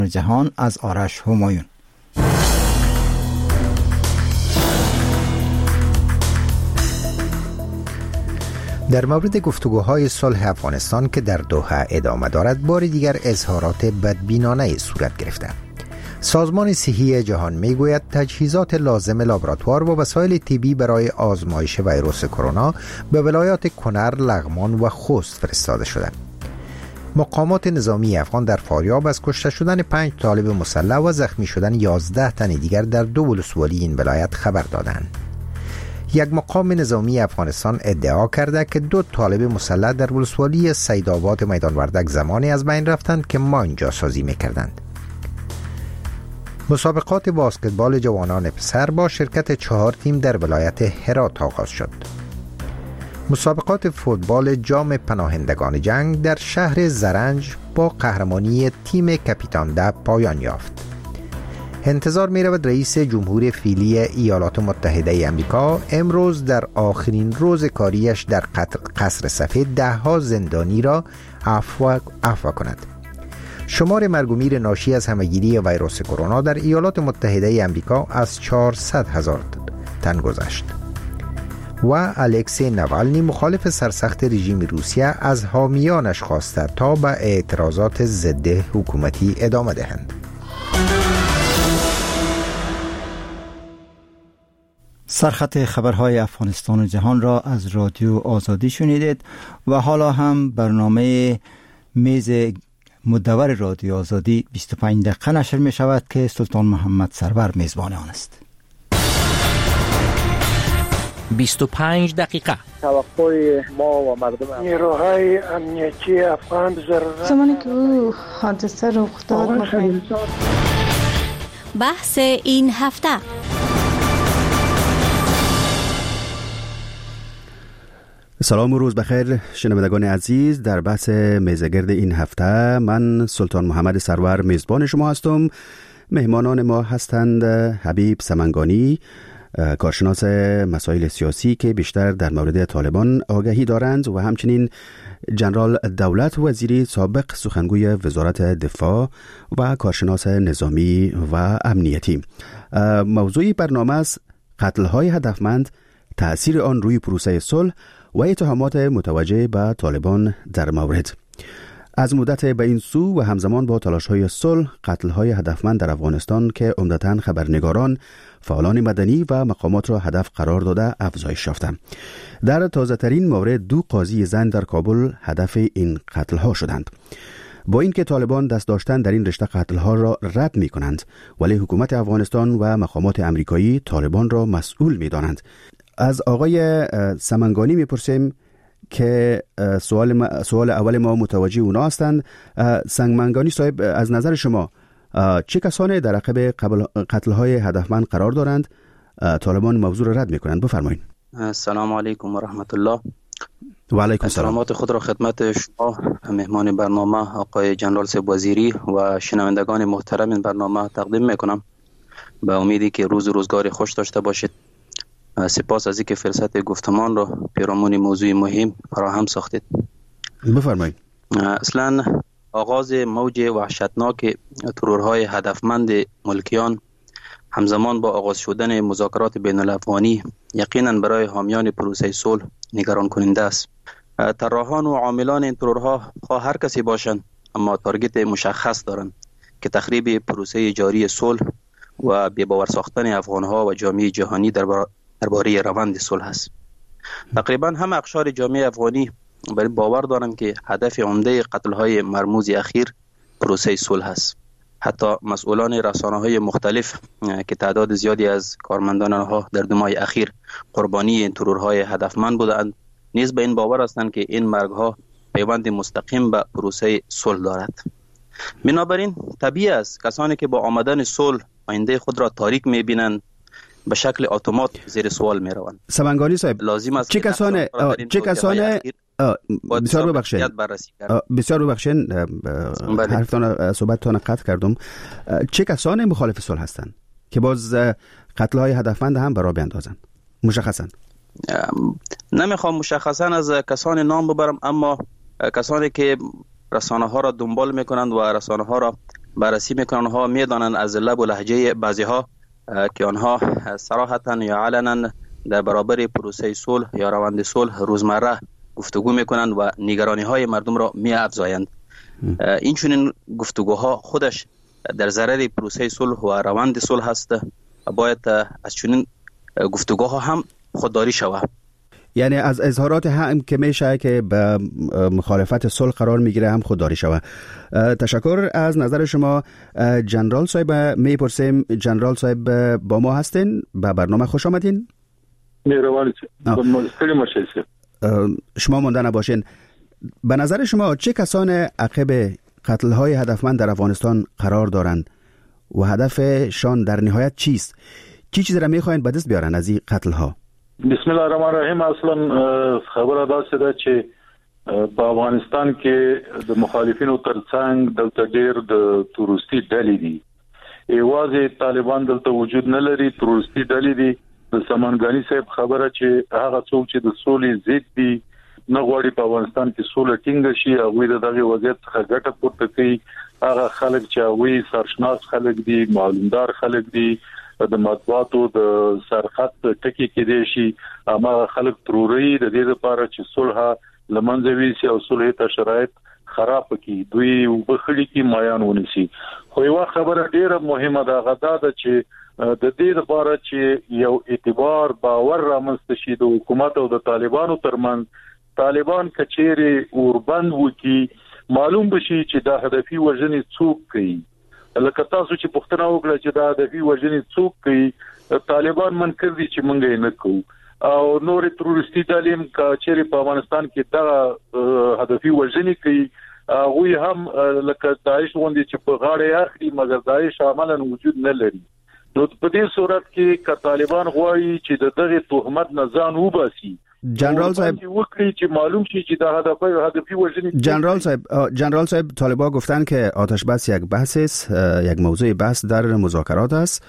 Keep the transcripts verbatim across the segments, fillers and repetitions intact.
جهان از آرش همایون. در مورد گفتگوهای صلح افغانستان که در دوحه ادامه دارد، بار دیگر اظهارات بدبینانه صورت گرفته. سازمان صحی جهان میگوید تجهیزات لازم لابراتوار و وسایل طبی برای آزمایش ویروس کرونا به ولایات کنر، لغمان و خوست فرستاده شده. مقامات نظامی افغان در فاریاب از کشته شدن پنج طالب مسلح و زخمی شدن یازده تن دیگر در دو ولسوالی این ولایت خبر دادند. یک مقام نظامی افغانستان ادعا کرده که دو طالب مسلح در ولسوالی سیدآباد میدان وردک زمانی از بین رفتند که ماین جاسازی میکردند. مسابقات بسکتبال جوانان پسر با شرکت چهار تیم در ولایت هرات آغاز شد. مسابقات فوتبال جام پناهندگان جنگ در شهر زرنج با قهرمانی تیم کاپیتان ده پایان یافت. انتظار می رود رئیس جمهور فعلی ایالات متحده امریکا امروز در آخرین روز کاریش در قصر سفید ده ها زندانی را عفو عفو کند. شمار مرگ و میر ناشی از همهگیری ویروس کرونا در ایالات متحده امریکا از چهارصد هزار تن گذشت. و الکسی نوالنی مخالف سرسخت رژیم روسیه از حامیانش خواسته تا به اعتراضات ضد حکومتی ادامه دهند. سرخط خبرهای افغانستان و جهان را از رادیو آزادی شنیدید و حالا هم برنامه میز مدور رادیو آزادی بیست و پنج دقیقه نشر می شود که سلطان محمد سرور میزبان آن است. بیست و پنج دقیقه توقع ما و مردم نیروهای امنیتی افغان ضرورت زمانی که او حادثه رخ داد بحث این هفته. سلام و روز بخیر شنوندگان عزیز. در بحث میزگرد این هفته من سلطان محمد سرور میزبان شما هستم. مهمانان ما هستند حبیب سمنگانی، کارشناس مسائل سیاسی که بیشتر در مورد طالبان آگاهی دارند، و همچنین جنرال دولت وزیری سابق سخنگوی وزارت دفاع و کارشناس نظامی و امنیتی. موضوع برنامه است قتل‌های هدفمند، تأثیر آن روی پروسه صلح و اتهامات متوجه به طالبان در مورد. از مدت به این سو و همزمان با تلاش‌های صلح، قتل‌های هدفمند در افغانستان که عمدتاً خبرنگاران، فعالان مدنی و مقامات را هدف قرار داده افزایش یافته. در تازه‌ترین مورد دو قاضی زن در کابل هدف این قتل‌ها شدند. با اینکه طالبان دست داشتن در این رشته قتل‌ها را رد می‌کنند، ولی حکومت افغانستان و مقامات آمریکایی طالبان را مسئول می‌دانند. از آقای سمنگانی می‌پرسیم که سوال, ما، سوال اول ما متوجه اونا هستند. سمنگانی صاحب، از نظر شما چه کسانی در عقب قتل‌های هدفمند قرار دارند؟ طالبان موضوع را رد می‌کنند. بفرمایید. السلام علیکم و رحمت الله. و علیکم السلام. سلامات خود را خدمت شما مهمان برنامه آقای جنرال سیب وزیری و شنوندگان محترم این برنامه تقدیم میکنم. به امیدی که روز روزگار خوش داشته باشید. سپاس از اینکه فرصت گفتمان را پیرامون موضوع مهم فراهم ساختید. بفرمایید. اصلا آغاز موج وحشتناک ترورهای هدفمند ملکیان همزمان با آغاز شدن مذاکرات بین الافغانی یقینا برای حامیان پروسه صلح نگران کننده است. طراحان و عاملان این ترورها خواه هر کسی باشند، اما تارگت مشخص دارند که تخریب پروسه جاری صلح و بی‌باور ساختن افغانها و جامعه جهانی درباره روند صلح است. تقریبا همه اقشار جامعه افغانی بر باور دارند که هدف عمده قتل‌های مرموز اخیر پروسه صلح است. حتی مسئولان رسانه‌های مختلف که تعداد زیادی از کارمندان آنها در دو ماه اخیر قربانی این ترورهای هدفمند بودند، نیز به این باور هستند که این مرگ‌ها پیوند مستقیم به پروسه صلح دارد. بنابراین طبیعی است کسانی که با آمدن صلح آینده خود را تاریک می‌بینند به شکل اتومات زیر سوال می‌روند. سمنگانی صاحب، لازم است چه کسانی چه کسانی بسیار ببخشید بسیار ببخشید حرفتان صحبتتان قطع کردم. چه کسانی مخالف صلح هستند که باز قتل‌های هدفمند هم برای بیاندازند؟ مشخصاً نمیخوام مشخصاً از کسان نام ببرم، اما کسانی که رسانه ها را دنبال میکنند و رسانه ها را بررسی میکنن. آنها میدانند از لب و لهجه بعضی ها که آنها صراحتا یا علنا در برابر پروسه صلح یا روند صلح روزمره گفتگو میکنند و نگرانی های مردم را می افزایند. این چنین گفتگوها خودش در ضرر پروسه صلح و روند صلح است. باید از چنین گفتگوها هم خودداری شود. یعنی از اظهارات هم که میشه که به مخالفت صلح قرار میگیره هم خودداری شود. تشکر از نظر شما. جنرال صاحب میپرسیم، جنرال صاحب با ما هستین؟ به برنامه خوش آمدین. مهربانی خیلی متشکرم. شما مونده نباشین. به نظر شما چه کسان عقب قتل های هدفمند در افغانستان قرار دارند و هدفشان در نهایت چیست؟ چی چیزی را میخواین به دست بیارن از این قتل ها؟ بسم الله الرحمن الرحیم. اصلا خبر داسې ده چې په افغانستان کې د مخالفینو ترڅنګ دلته ډېر د تروریستي ډلې دي. یوازې طالبان دلته وجود نه لري، تروریستي ډلې دي. د سمنګانی صاحب خبره چې هغه څوک چې د سولې ضد دي نه غواړي په افغانستان کې سوله ټینګه شي، هغوی د دغه وضعیت څخه ګټه پورته کوي. هغه خلک چې هغوی سرشناس خلک دي، معلومدار خلک دي، د مطبوعاتو د سرخط ټکی کې دي شي، هغه خلک تروري د دې لپاره چې صلح لمنځه ویسي او صلح ته شرایط خراب کړي، دوی وبخړي کې مایان ونیسي. خو یو خبره ډیره مهمه ده، غدا ده چې د دې لپاره چې یو اعتبار باور رامنځته شي د حکومت او د طالبانو ترمنځ، طالبان کچېری اوربند وکي، معلوم بشي چې دا هدفي وژنې څوک کوي. لکه تاسو چې پښتنه وکړه چې دا هدفي وژنې څوک کوي، طالبان منکر دي چې مونږ یې نه کوو، او نور تروریستي تعلیم کچېری په افغانستان کې دا هدفي وژنې کوي. هغه هم لکه داعش غوندي چې په غاړه اخلي، مګر داعش عملاً وجود نه لري. نو په دې صورت کې ک طالبان غواړي چې د دغه تهمت نه ځان وباسي. جنرال صاحب وکړي چې معلوم شي چې دا هدف هدفی وژنې. جنرال صاحب جنرال صاحب طالبان گفتن که آتش بس یک بحث است، یک موضوع بحث در مذاکرات است.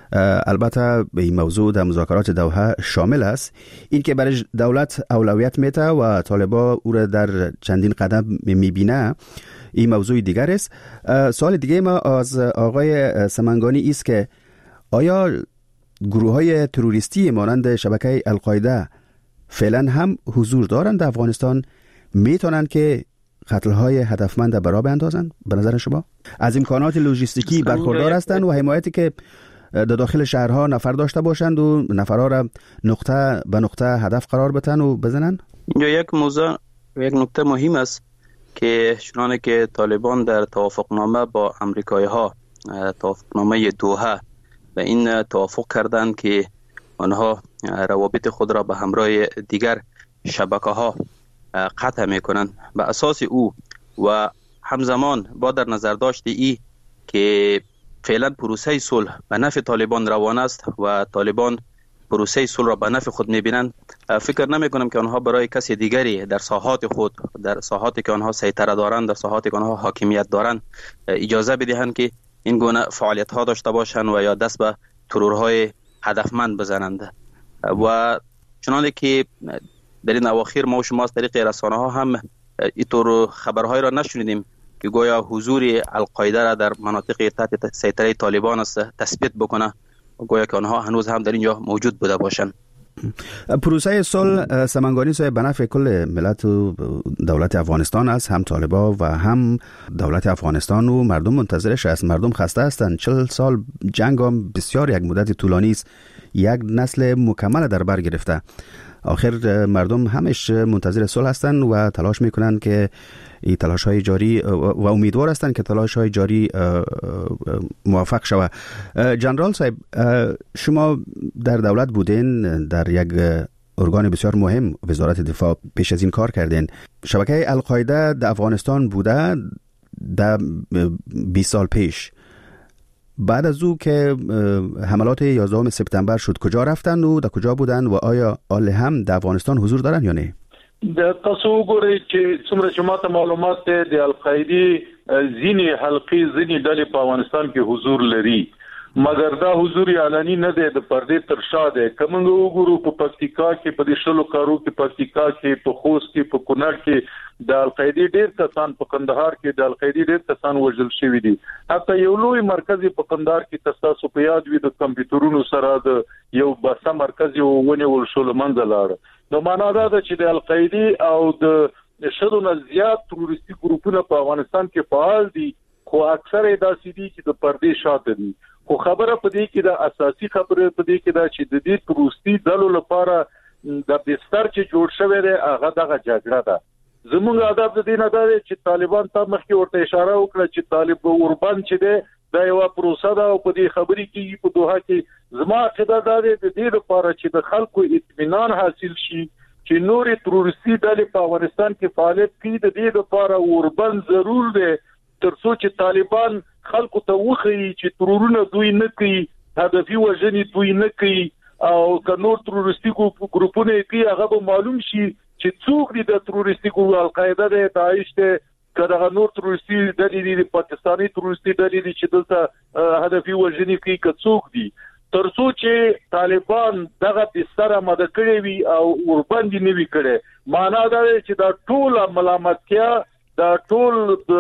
البته به این موضوع در مذاکرات دوحه شامل است. این که برای دولت اولویت میده و طالبان او را در چندین قدم میبینه، این موضوع دیگر است. سوال دیگه ما از آقای سمنگانی است که آیا گروه‌های تروریستی مانند شبکه القاعده فعلا هم حضور دارند در افغانستان، میتونن که قتل‌های هدفمند برا بیندازند؟ به نظر شما از امکانات لوجستیکی برخوردار هستند و حمایتی که در داخل شهرها نفر داشته باشند و نفرها را نقطه به نقطه هدف قرار بدن و بزنن؟ اینجا یک موضوع یک نکته مهم است که چنانه که طالبان در توافقنامه با امریکایی‌ها، توافقنامه دوحه، به این توافق کردند که آنها روابط خود را به همراه دیگر شبکه‌ها قطع می‌کنند. به اساس او و همزمان با در نظر داشت ای که فعلا پروسه صلح به نفع طالبان روان است و طالبان پروسه صلح را به نفع خود می‌بینند، فکر نمی‌کنم که آنها برای کسی دیگری در ساحات خود، در ساحاتی که آنها سیطره دارند، در ساحاتی که آنها حاکمیت دارند، اجازه بدهند که این گونه فعالیت‌ها داشته باشند و یا دست به ترورهای هدفمند بزنند. و چنانه که در این اواخر ما و شما از طریق رسانه ها هم اینطور خبرهای را نشنیدیم که گویا حضور القاعده را در مناطق تحت سیطره طالبان است تثبیت بکنه، گویا که آنها هنوز هم در اینجا موجود بوده باشند. پروسه صلح سمنگانی صاحب به نفع کل ملت و دولت افغانستان است، هم طالبان و هم دولت افغانستان و مردم منتظرش است. مردم خسته هستند. چهل سال جنگ هم بسیار یک مدت طولانی است، یک نسل مکمل در بر گرفته. آخر مردم همش منتظر صلح هستند و تلاش میکنند که این تلاش های جاری و امیدوار هستند که تلاش های جاری موفق شود. جنرال صاحب، شما در دولت بودین، در یک ارگان بسیار مهم وزارت دفاع پیش از این کار کردین. شبکه القاعده در افغانستان بوده در بیست سال پیش. بعد از او که حملات یازدهم سپتامبر شد کجا رفتن و در کجا بودن و آیا آل هم در افغانستان حضور دارن یا نه؟ د تاسو وګورئ چې څومره چې ماته معلومات ده د القاعده ځینې حلقې ځینې ډلې په افغانستان کې حضور لري، مګر دا حضور علني نه دی، د پردې تر شا دی. کومنګ وګورو په پکتیکا کې په دې شلو کارو کې، پکتیکا کې، په خوست کې، په کونړ کې د القاعده ډېر کسان، په کندهار کې د القاعده ډېر کسان وژل شوي دي. حتی یو لوی مرکز په کندهار کې تاسو په یاد وي د کمپیوټرونو سره د یو باسه مرکز یو ونیول شو لمنځه لاړ. نو معنا دا ده چې د القاعده او د شلو نه زیات تروریستي ګروپونه په افغانستان کې فعال دي، خو اکثره داسې دي چې د پردې شاته دي. خو خبره په دې کې د اساسي خبره په دې کې دا چې د دې تروریستي ډلو لپاره د بستر چې جوړ شوی دی هغه دغه جګړه ده. زموږ ادب د دین نه دی چې طالبان ته مخکې ورته اشاره وکړه چې طالب اوربان چې دی دا یو پروسه ده او په دې خبرې کې په دوحه کې زما عقیده دا دی د دې لپاره چې د خلکو اطمینان حاصل شي چې نورې تروریستي ډلې په افغانستان کې فعالیت کوي، د دې لپاره اوربان ضرور دی ترڅو چې طالبان خلکو ته وښيي چې ترورونه دوی نه کوي، هدفي وژنې دوی نه کوي، او که نور تروریستي ګروپونه کوي هغه به معلوم شي چې څوک دي د تروریستي ګروپ، القاعده دی، داعش دی، که دغه نور تروریستي ډلې دي، پاکستاني تروریستي ډلې دي چې دلته هدفي وژنې کوي، که څوک دي، ترڅو چې طالبان دغه بستر آماده کړی وي او اوربند نه وي کړی. معنا دا دی چې دا ټول ملامتیا دا ټول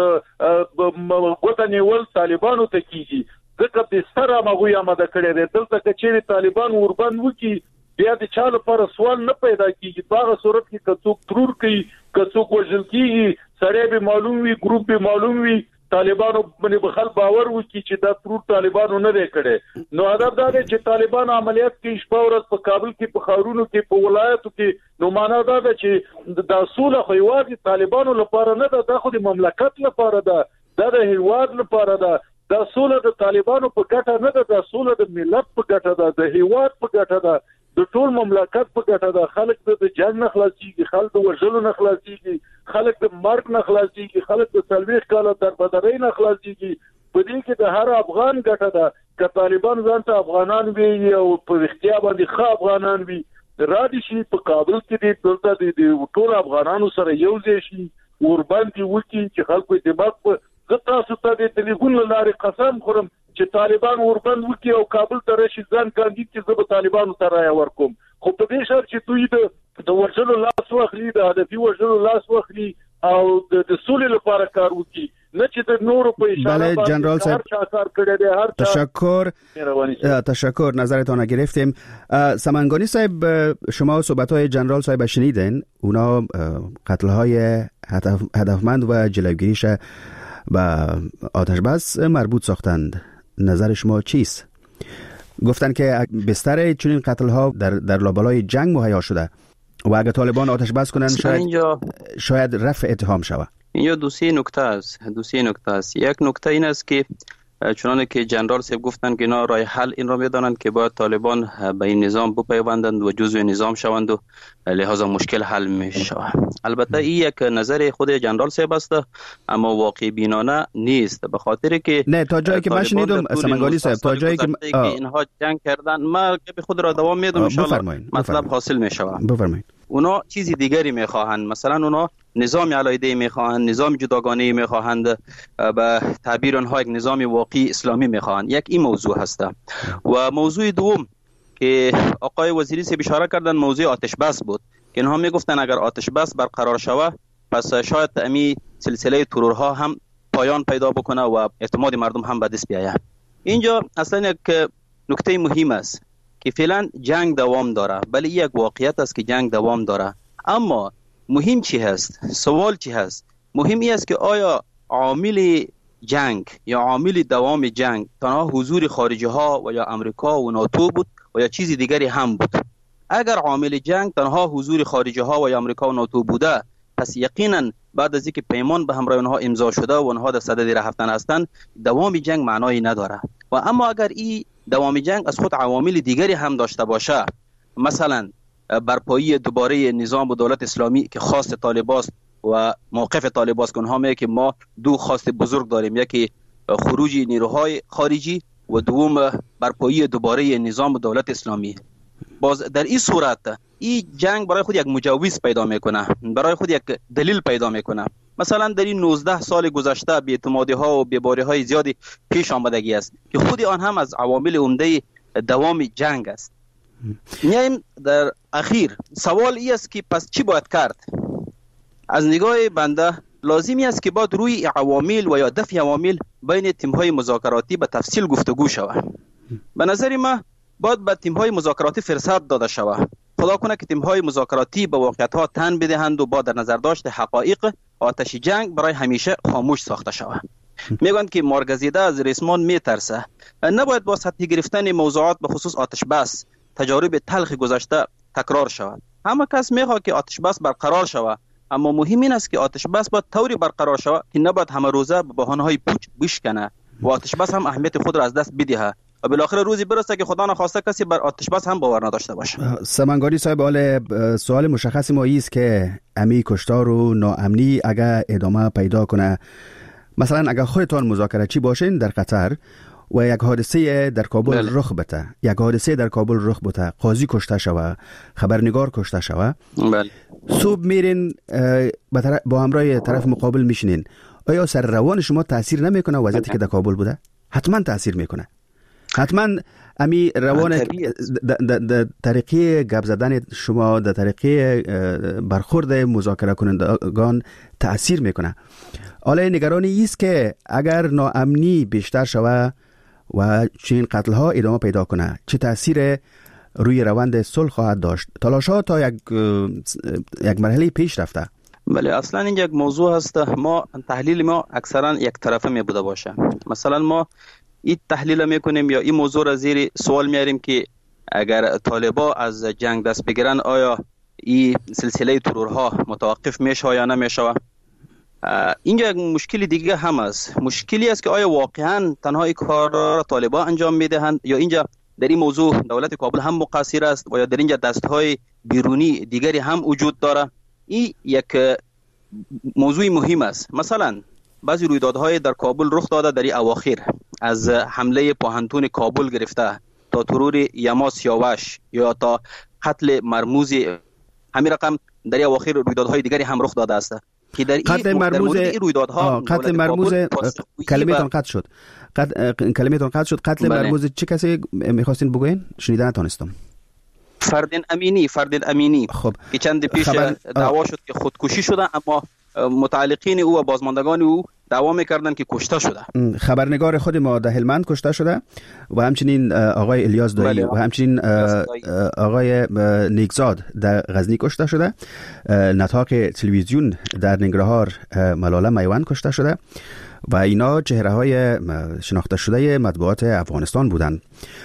غوټه نیول طالبانو ته کیږي، ځکه بستر هغوی آماده کړی دی. دلته که چیرې طالبان اوربند وکړي بیا د چا لپاره سوال نه پیدا کیږي. په هغه صورت کې که څوک ترور کوي، که څوک وژل کیږي، سړی به معلوم وي، ګروپ به معلوم وي، طالبانو باندې به خلک باور وکړي چې دا ترور طالبانو نه دی کړی. نو ادب دا دی چې طالبان عملیات کوي شپه ورځ په کابل کې، په ښارونو کې، په ولایتو کې. نو معنا دا ده چې دا سوله خو یوازې طالبانو لپاره نه ده، دا خو د مملکت لپاره ده، دا د هیواد لپاره ده. دا سوله د طالبانو په ګټه نه ده، دا سوله د ملت په ګټه ده، د هیواد په ګټه ده، د ټول مملکت په ګټه ده. خلک د جنگ نه خلاصيږي، خلک د وژلو نه خلاصيږي، خلک د مرګ نه خلاصيږي، خلک د څلويخ کاله دربدرۍ نه خلاصيږي. په دې کې د هر افغان ګټه ده. که طالبان ځان ته افغانان وي او په اختیار باندې ښه افغانان وي، رادي شي په کابل کې دې دلته د ټول افغانانو سره یو ځای شي، اوربند وکړي چې خلکو دماغ په زه تاسو ته د ټلیفون لارې قسم خورم چې طالبان اوربند وکړي او کابل ته راشي ځان کاندید چې زه به طالبانو ته رایه ورکوم. خو په دې شرط چې دوی د د وژلو لاس واخلي، د هدفي وژلو لاس واخلي او د سولې لپاره کار وکړي، نه چې د نورو په اشاره بله جنرال صاحب هر چا کار کړی دی. هر تشکر تشکر نظرتان را گرفتیم. سمنگانی صاحب، شما صحبت‌های جنرال صاحب شنیدین، اونا قتل‌های هدفمند و جلوگیریش با آتش بس مربوط ساختند. نظر شما چیست؟ گفتن که بستر چنین قتل ها در در لابلای جنگ مهیا شده و اگه طالبان آتش بس کنن شاید اینجا شاید رفع اتهام شود. اینجا دو سه نکته است، دو سه نکته است. یک نکته این است که چنانه که جنرال صاحب گفتن که اینا راه حل این را میدانند که باید طالبان به این نظام بپیوندند و جزء نظام شوند و لحاظا مشکل حل می شود. البته این یک نظر خود جنرال صاحب است اما واقع بینانه نیست، به خاطر که نه تا جایی که من شنیدم سمنگانی صاحب تا جایی که اینها جنگ کردن ما به خود را دوام میدم ان شاء الله مطلب حاصل می شود. بفرمایید. اونا چیزی دیگری میخواهند، مثلا اونا نظام علیحده میخواهند، نظام جداگانه میخواهند، به تعبیر آنها یک نظام واقعی اسلامی میخواهند. یک این موضوع هست. و موضوع دوم که آقای وزیری سے اشاره کردن موضوع آتش بس بود که اینها میگفتن اگر آتش بس برقرار شود پس شاید امی سلسله ترورها هم پایان پیدا بکنه و اعتماد مردم هم به دست بیاید. اینجا اصلا یک نکته مهم است که فعلا جنگ دوام داره، ولی یک واقعیت است که جنگ دوام داره. اما مهم چی هست؟ سوال چی هست؟ مهم است که آیا عامل جنگ یا عامل دوام جنگ تنها حضور خارجی ها و یا امریکا و ناتو بود و یا چیزی دیگری هم بود؟ اگر عامل جنگ تنها حضور خارجی ها و یا امریکا و ناتو بوده، پس یقینا بعد از اینکه پیمان به همراه آنها امضا شده و آنها در صدد رفتن هستند، دوام جنگ معنایی نداره. و اما اگر این دوام جنگ از خود عوامل دیگری هم داشته باشه، مثلا برپایی دوباره نظام و دولت اسلامی که خواست طالباست و موقف طالباست که اونها میگه که ما دو خواست بزرگ داریم، یکی خروج نیروهای خارجی و دوم برپایی دوباره نظام و دولت اسلامی. باز در این صورت این جنگ برای خود یک مجوز پیدا میکنه، برای خود یک دلیل پیدا میکنه مثلا در این نوزده سال گذشته بی‌اعتمادی ها و بی‌باری های زیادی پیش آمدگی است که خود آن هم از عوامل عمده دوام جنگ است. میایم در اخیر سوال ای است که پس چی باید کرد؟ از نگاه بنده لازمی است که باید روی عوامل و یا دفع عوامل بین تیم‌های مذاکراتی به تفصیل گفتگو شود. به نظر ما باید به تیم‌های مذاکراتی فرصت داده شود. خدا کنه که تیم‌های مذاکراتی به واقعیت‌ها تن بدهند و با در نظر داشت حقایق آتش جنگ برای همیشه خاموش ساخته شود. میگویند که مارگزیده از ریسمان میترسه. نباید با سطحی گرفتن موضوعات به خصوص آتش بس تجارب تلخ گذشته تکرار شود. همه کس میخواد که آتش بس برقرار شود، اما مهم این است که آتش بس باید طوری برقرار شود که نباید همه روزه به بهانه‌های پوچ بشکنه و آتش بس هم اهمیت خود را از دست بدهد و بالاخره روزی برسه که خدا نخواسته کسی بر آتش بس هم باور نداشته باشه. سمنگانی صاحب، حال سوال مشخص ما است که امی کشتار و ناامنی اگر ادامه پیدا کنه، مثلا اگر خودتان مذاکره‌چی باشین در قطر و یک حادثه در کابل بله. رخ بده، یک حادثه در کابل رخ بده، قاضی کشته شوه، خبرنگار کشته شوه، بله. صبح میرین با همراه طرف مقابل میشینین، آیا سر روان شما تاثیر نمیکنه وضعیتی که در کابل بوده؟ حتما تاثیر میکنه. حتما امی روان در طریقی گپ زدن شما، در طریقی برخورد مذاکره کنندگان تاثیر میکنه. حالا نگرانی است که اگر ناامنی بیشتر شوه و چنین قتل ها ادامه پیدا کنه، چه تاثیر روی روند صلح خواهد داشت؟ تلاش ها تا یک یک مرحله پیش رفته. بله، اصلا این یک موضوع هست. ما تحلیل ما اکثرا یک طرفه می بوده باشه. مثلا ما این تحلیل میکنیم یا این موضوع را زیر سوال میاریم که اگر طالبا از جنگ دست بگیرن آیا این سلسله ترورها متوقف میشه یا نمیشه. اینجا یک مشکل دیگه هم است. مشکلی است که آیا واقعا تنها این کار را طالبا انجام میدهند یا اینجا در این موضوع دولت کابل هم مقصر است و یا در اینجا دستهای بیرونی دیگری هم وجود داره. این یک موضوع مهم است. مثلا بعضی رویدادهای در کابل رخ داده در این اواخر، از حمله پاهنتون کابل گرفته تا ترور یما سیاوش یا تا قتل مرموز، همین رقم در این اواخر رویدادهای دیگری هم رخ داده است که در قتل مرموز این رویدادها قتل مرموز کلمتون قطع شد. کلمتون قطع شد. قتل بله. مرموز چه کسی می‌خواستین بگوین؟ شنیدن نتونستم. فردین امینی فردین امینی خب که چند پیش خبر... دعوا شد که خودکشی شده، اما متعلقین او و بازماندگان او دعوا میکردن که کشته شده. خبرنگار خود ما در هلمند کشته شده و همچنین آقای الیاس دایی بله. و همچنین آقای نیکزاد در غزنی کشته شده. نطاق تلویزیون در ننگرهار ملاله میوند کشته شده و اینا چهره های شناخته شده مطبوعات افغانستان بودند.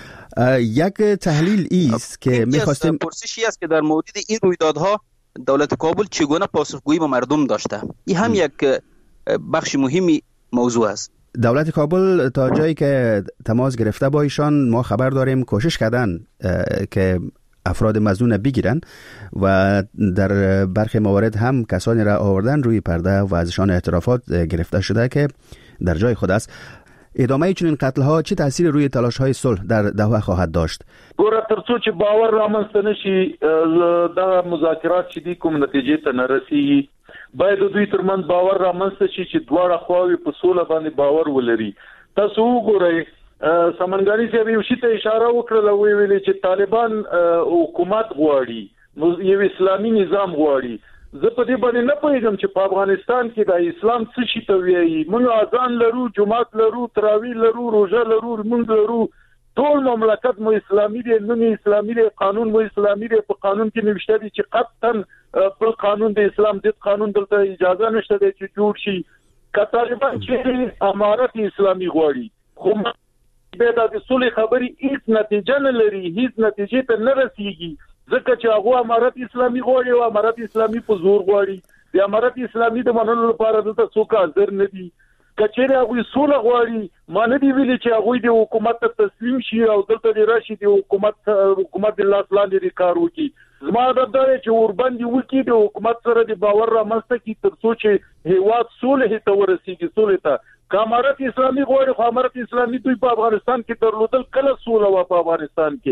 یک تحلیل است که می‌خواستیم پرسشی است که در مورد این رویدادها دولت کابل چگونه پاسخگویی به مردم داشته. این هم یک بخش مهمی موضوع است. دولت کابل تا جایی که تماس گرفته با ایشان ما خبر داریم کوشش کردن که افراد مظنون بگیرن و در برخی موارد هم کسانی را آوردن روی پرده و ازشان اعترافات گرفته شده که در جای خود است. ادامه چنین قتل ها چه تاثیر روی تلاش های صلح در دوحه خواهد داشت؟ ګوره ترڅو چې باور رامنځته نشي دا مذاکرات چې دي کوم نتیجې ته نه رسیږي، باید دوی ترمنځ باور رامنځته شي چې دواړه خواوې په سوله باندې باور ولري. تاسو وګورئ سمنګانی صاحب یو شی ته اشاره وکړه، وی ویلي چې طالبان حکومت غواړي، یو اسلامي نظام غواړي. زه په دې باندې نه پوهیږم چې په افغانستان کې د اسلام څه شي ته وایي. موږ اذان لرو، جمعات لرو، تراویح لرو، روزه لرو، موږ لرو، ټول مملکت مو اسلامي دی، نو اسلامي دی، قانون مو اسلامي دی. په قانون کې نوشته دي چې قطعا بل قانون د اسلام د قانون دلته اجازه نشته دی چې جوړ شي. که طالبان چې امارت اسلامي غواړي، خو به د صلح خبري هیڅ نتیجه نه لري، هیڅ نتیجه ته نه رسیږي، ځکه چې هغه امارت اسلامي غواړي او امارت اسلامي په زور غواړي. د امارت اسلامي د منلو لپاره دلته څوک حاضر نه دي. کچېره هغه صلح غواړي، ما نه دی ویلي چې هغه د حکومت ته تسلیم شي او دلته د راشي د حکومت حکومت د لاس لاندې کار وکړي. زما د دې چې ورباندې وکړي د حکومت سره د باور رامنځته کی تر څو چې هیواد صلح ته ورسیږي. صلح ته که امارت اسلامي غواړي، خو امارت اسلامي دوی په افغانستان کې درلودل کله صلح و په افغانستان کې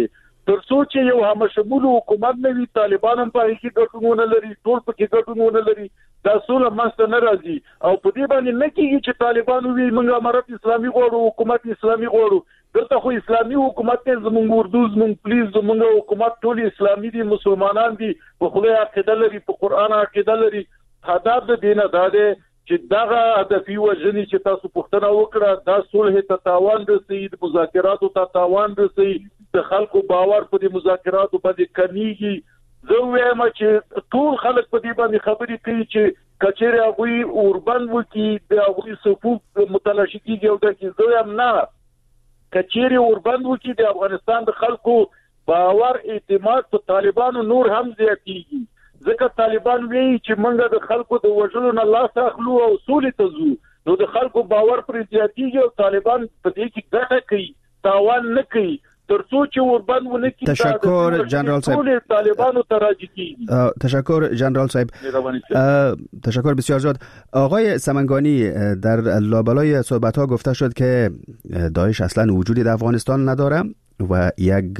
ترڅو چې یو همشمول حکومت نه وي، طالبان هم په کې ګټونه لري، ټول په کې ګټونه لري، دا سوله مسته نه راځي. او په دې باندې نه کېږي چې طالبان وي موږ امارت اسلامي غواړو، حکومت اسلامي غواړو. دلته خو اسلامي حکومت نه، زموږ اردو، زموږ پولیس، زموږ حکومت ټول اسلامي دي، مسلمانان دي، په خدای عقیده لري، په قران عقیده لري. هدف د دینه دا دی چې دغه هدفي وجنې چې تاسو پوښتنه وکړه، دا صلح ته تاوان رسي، د مذاکراتو ته تاوان رسي، د خلکو باور په دې مذاکراتو باندې کمیږي. زه وایم چې ټول خلک په دې باندې خبرې کوي چې کچېره هغوی اوربند وکړي، د هغوی صفوف متلاشي کېږي او دا کې زه وایم نه، کچېره اوربند وکړي د افغانستان د خلکو باور اعتماد په طالبانو نور هم زیاتېږي. ځکه طالبان وایي چې موږ د خلکو د وژلو نه لاس اخلو او سولې ته ځو، نو د خلکو باور پر زیاتېږي او طالبان په دې کې ګټه کوي، تاوان نه کوي. ترڅو چې اوربند ونه کړي تشکر جنرال صاحب، ټول طالبانو ته راځي کیږي. تشکر جنرال صاحب، تشکر بسیار زیاد. آقای سمنگانی، در لابلای صحبت ها گفته شد که داعش اصلا وجودی در افغانستان نداره و یک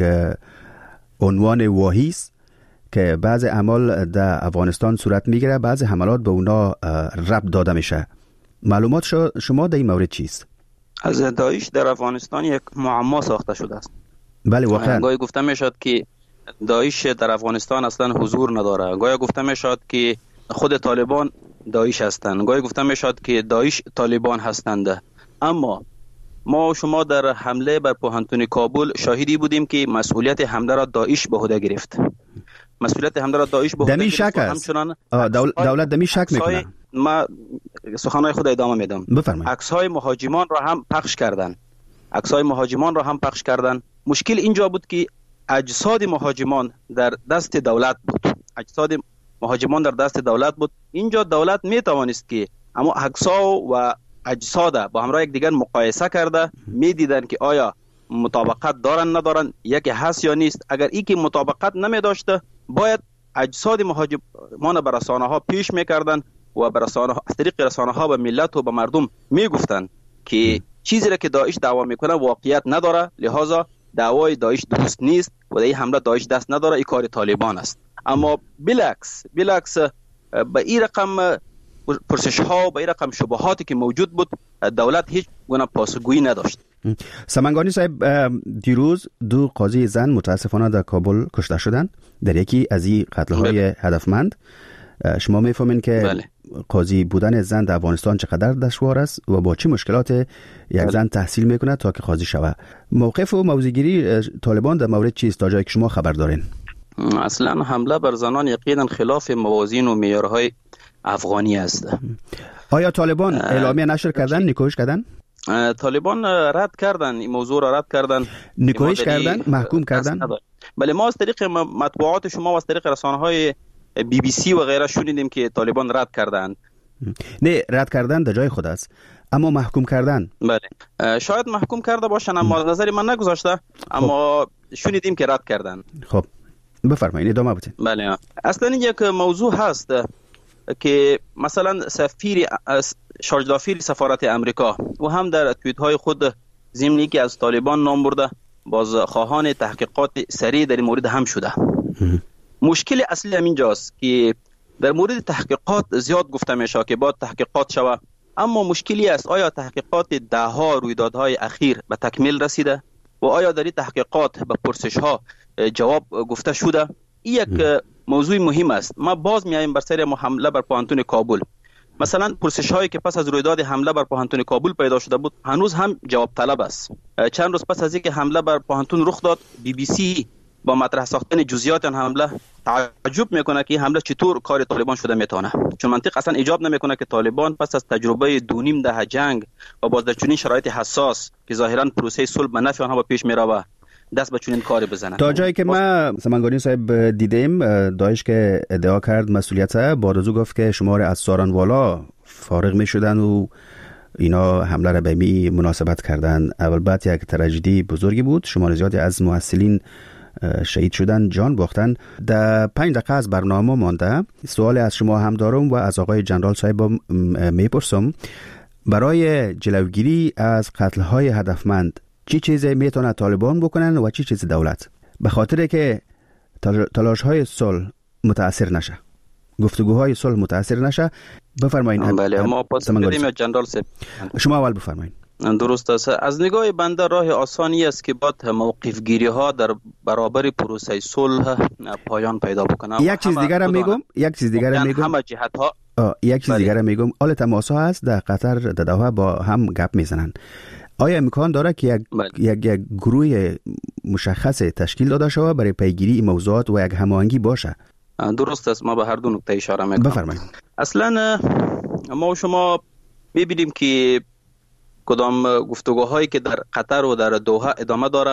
عنوان واهی است که بعض اعمال در افغانستان صورت میگیره، بعض حملات به اونا ربط داده میشه. معلومات شما در این مورد چیست؟ از داعش در افغانستان یک معما ساخته شده است. بله واقعا. گاهی گفته میشد که داعش در افغانستان اصلا حضور نداره، گاهی گفته میشد که خود طالبان داعش هستند، گاهی گفته میشد که داعش طالبان هستند. اما ما و شما در حمله بر پوهنتون کابل شاهدی بودیم که مسئولیت حمله را داعش به عهده گرفت. مسئولیت حمله را داعش به عهده گرفت. همچنان دول... دولت دمی شک میکنه. ما سخنهای خود ادامه میدم. بفرمایید. عکس‌های مهاجمان را هم پخش کردند. عکس‌های مهاجمان را هم پخش کردند. مشکل اینجا بود که اجساد مهاجمان در دست دولت بود. اجساد مهاجمان در دست دولت بود. اینجا دولت میتوانست که اما عکس‌ها و اجساد با همراه یک دیگر مقایسه کرده میدیدن که آیا مطابقت دارن ندارن، یکی هست یا نیست. اگر ای که مطابقت نمی داشته باید اجساد مهاجمان به رسانه ها پیش میکردن و به رسانه ها، از طریق رسانه ها به ملت و به مردم میگفتن که چیزی را که داعش دعوا میکنه واقعیت نداره، لحاظا دعوای داعش درست نیست و در این حمله داعش دست نداره، این کار طالبان است. اما بالعکس بالعکس به این رقم پرسش ها و به این رقم شبهاتی که موجود بود دولت هیچ گونه پاسخگویی نداشت. سمنگانی صاحب، دیروز دو قاضی زن متاسفانه در کابل کشته شدند در یکی از این قتل‌های هدفمند. شما میفهمین که بله. قاضی بودن زن در افغانستان چقدر دشوار است و با چه مشکلات یک بله. زن تحصیل میکنه تا که قاضی شود. موقف و موضع‌گیری طالبان در مورد چیست تا جایی که شما خبر دارین؟ اصلا حمله بر زنان یقینا خلاف موازین و معیارهای افغانی است. آیا طالبان اعلامیه نشر کردن، نیکوش کردن؟ طالبان رد کردن، این موضوع را رد کردن، نیکوش کردن، محکوم کردن. بله، ما از طریق مطبوعات شما و از طریق رسانه‌های بی بی سی و غیره شنیدیم که طالبان رد کردن. نه، رد کردن در جای خود است، اما محکوم کردن. بله، شاید محکوم کرده باشن اما نظری من نگذاشته، اما خب. شنیدیم که رد کردن. خب بفرمایید، ادامه بدید. بله، اصلا یک موضوع هست که مثلا سفیر شارژدافیر سفارت امریکا و هم در توییت های خود ضمنی که از طالبان نام برده باز خواهان تحقیقات سریع در این مورد هم شده. مشکل اصلی همین جاست که در مورد تحقیقات زیاد گفته میشه که باید تحقیقات شود، اما مشکلی است آیا تحقیقات ده ها رویدادهای اخیر به تکمیل رسیده و آیا در این تحقیقات به پرسش ها جواب گفته شده؟ این یک موضوع مهم است. ما باز میایم بر سر حمله بر پوهنتون کابل. مثلا پرسش هایی که پس از رویداد حمله بر پوهنتون کابل پیدا شده بود هنوز هم جواب طلب است. چند روز پس از اینکه حمله بر پوهنتون رخ داد، بی بی سی با مطرح ساختن جزئیات آن حمله تعجب میکنه که حمله چطور کار طالبان شده میتونه، چون منطق اصلا ایجاب نمیکنه که طالبان پس از تجربه دو نیم دهه جنگ و باز در چنین شرایط حساس که ظاهرا پروسه صلح به نفع آنها با پیش میره دست به چنین کاری بزنن. تا جایی که ما سمنگانی صاحب دیدیم، داعش که ادعا کرد مسئولیت بعد از او گفت که شمار از سارنوالا فارغ میشدن و اینا حمله را به می مناسبت کردن. اول بعد یک تراژدی بزرگی بود، شمار زیادی از محصلین شهید شدن، جان باختن. در پنج دقیقه از برنامه مانده، سوال از شما هم دارم و از آقای جنرال صاحب میپرسم. برای جلوگیری از قتل‌های هدفمند چی چیزی میتونه طالبان بکنن و چی چیز دولت؟ به خاطر که تلاش های صلح متاثر نشه، گفتگوهای صلح متاثر نشه. بفرمایید. بله، ما پاس بدیم جنرال صاحب. شما اول بفرمایید. درست است. از نگاه بنده راه آسانی است که باید موقف گیری ها در برابر پروسه صلح پایان پیدا بکنه. یک چیز دیگر هم میگم، یک چیز دیگر هم میگم همه جهت ها یک چیز دیگر هم میگم آل تماس ها هست در قطر، در دوحه با هم گپ میزنن. آیا امکان داره که یک یک یک گروه مشخص تشکیل داده شود برای پیگیری این موضوعات و یک هماهنگی باشه؟ درست است. ما به هر دو نکته اشاره میکنم. بفرمایید. اصلا ما و شما میبینیم که کدام گفتگوهایی که در قطر و در دوحه ادامه داره،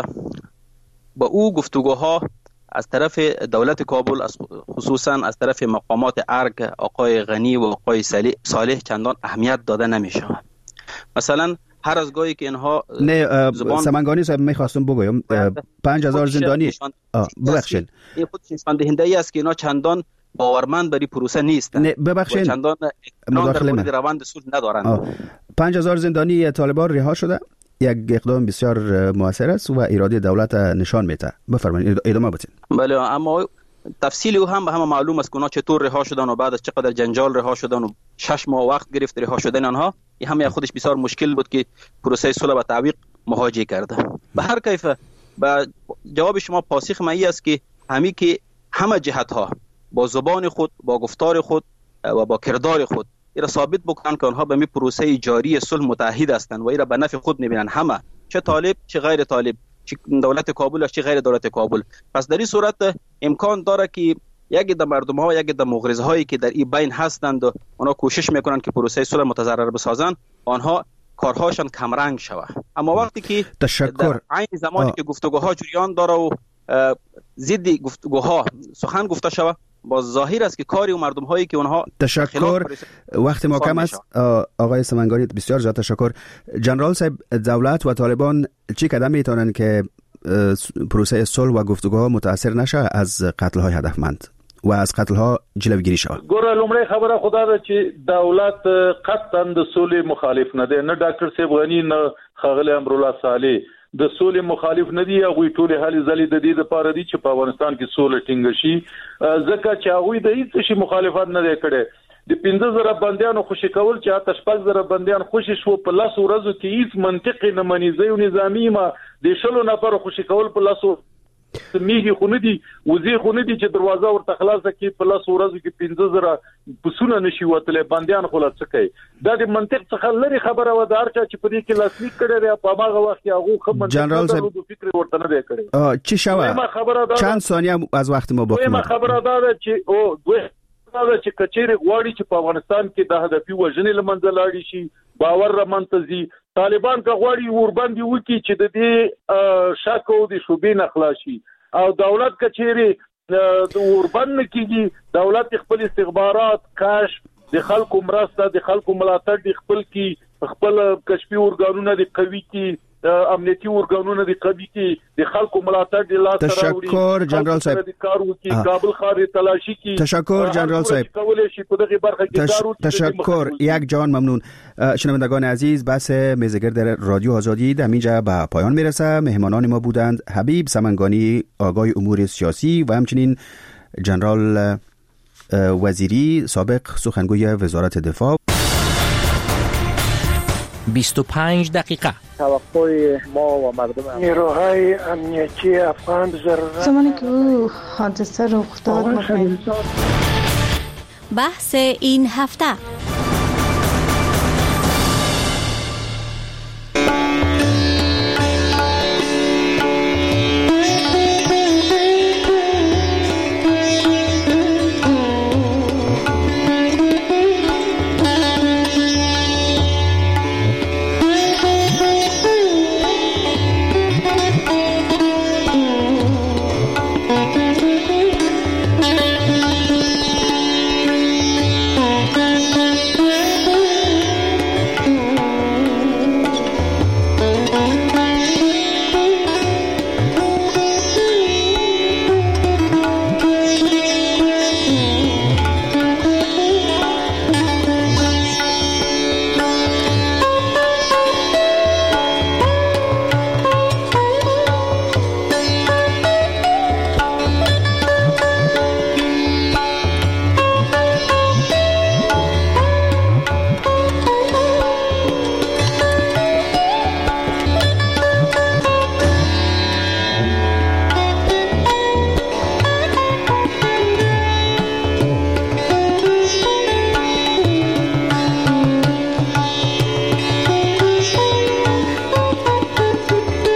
با او گفتگوها از طرف دولت کابل، خصوصا از طرف مقامات ارگ آقای غنی و آقای صالح چندان اهمیت داده نمیشه. مثلا هر از گاهی که اینها نه سمنگانی صاحب میخواستم بگویم پنج هزار زندانی ببخشید این خودش نشان دهنده است که اینا چندان باورمند بری پروسه نیستن. نه ببخشید چندان مداخله در روند صلح ندارند. پنج هزار زندانی طالبان رها شده، یک اقدام بسیار موثر است و اراده دولت نشان میده. بفرمایید ادامه بدین. بله، اما تفصیلی او هم به همه معلوم است که اونا چطور رها شدن و بعد از چقدر جنجال رها شدن و شش ماه وقت گرفت رها شدن آنها. این هم خودش بسیار مشکل بود که پروسه صلح به تعویق مهاجه کرده. به هر کیف با جواب شما پاسخ من است که همین که همه جهت ها با زبان خود، با گفتار خود و با کردار خود ایرا ثابت بکنن که آنها به می پروسه جاری صلح متحد هستند و ایرا به نفع خود میبینن، همه، چه طالب چه غیر طالب، چه دولت کابل چه غیر دولت کابل. پس در این صورت امکان داره که یک در مردم ها، یک در مغرض هایی که در این بین هستند و آنها کوشش میکنن که پروسه صلح متضرر بسازن، آنها کارهاشان کمرنگ شوه. اما وقتی که تشکر عین زمانی آه. که گفتگوها جریان داره و ضد گفتگوها سخن گفته شوه، با ظاهر است که کاری و مردم هایی که اونها تشکر. وقت ما کم است آقای سمنگانی، بسیار زیاد تشکر. جنرال صاحب، دولت و طالبان چی قدم میتونن که پروسه صلح و گفتگوها متاثر نشه از قتل های هدفمند و از قتل ها جلوگیری شود؟ ګوره لومړی خبره خدا ده چې دولت قطعا د سولې مخالف نه دی، نه ډاکټر صاحب غنی نه ښاغلی امرالله صالح د سولې مخالف نه دي. هغوی ټولې هلې ځلې د دې دپاره دي چې په افغانستان کې سوله ټینګه شي، ځکه چې هغوی د هېڅ شي مخالفت نه دی کړی. د پنځه زره بندیانو خوشي کول چې حتی شپږ زره بندیان خوشي شو په لسو ورځو کې هېڅ منطق نه مني. زه یو نظامي یم، د شلو نفرو خوشي کول په لسو میږي خو نه دي، وزې خو نه دي چې دروازه ورته خلاصه کړي په لسو ورځو کې پنځه زره پسونه نشي وتلی، بندیان خو لا څه کوي. دا د منطق څخه لرې خبره وه. د هر چا چې په دې کې لاسلیک کړی دی په هماغه وخت کې هغو ښه منطق د فکر ورته نه دی کړی. چی شوه؟ چند ثانیه از وقت ما باقی مونده. خبره دا ده چې او دوی دا چې کچېرې غواړي چې په افغانستان کې د هدفي وژنې له منځه لاړې شي، باور رامنځته ځي. طالبان که غواړي ورباندې وکړي چې د دې شک او د شبهې نه خلاص شي، او دولت که چېرې وربند نه کېږي، دولت خپل استخبارات، کشف، د خلکو مرسته، د خلکو ملاتړ د خپل کې خپل کشفي ارګانونه د قوي کې، امنیتي ارګانونه د قوي کې د خلکو ملاتړ د لاس راوړي. تشکر جنرال صاحب. کابل ښار تلاشي کې تشکر جنرال صاحب. تشکر یک جان ممنون. شنوندگان عزیز، بحث میزگرد رادیو آزادی در اینجا به پایان میرسه. مهمانان ما بودند حبیب سمنگانی، آگاه امور سیاسی، و همچنین جنرال وزیری، سابق سخنگوی وزارت دفاع. بیست و پنج دقیقه. توقع ما و مردم نیروهای امنیتی افغان ضرورت زمانی که او حادثه رخ داد. بحث این هفته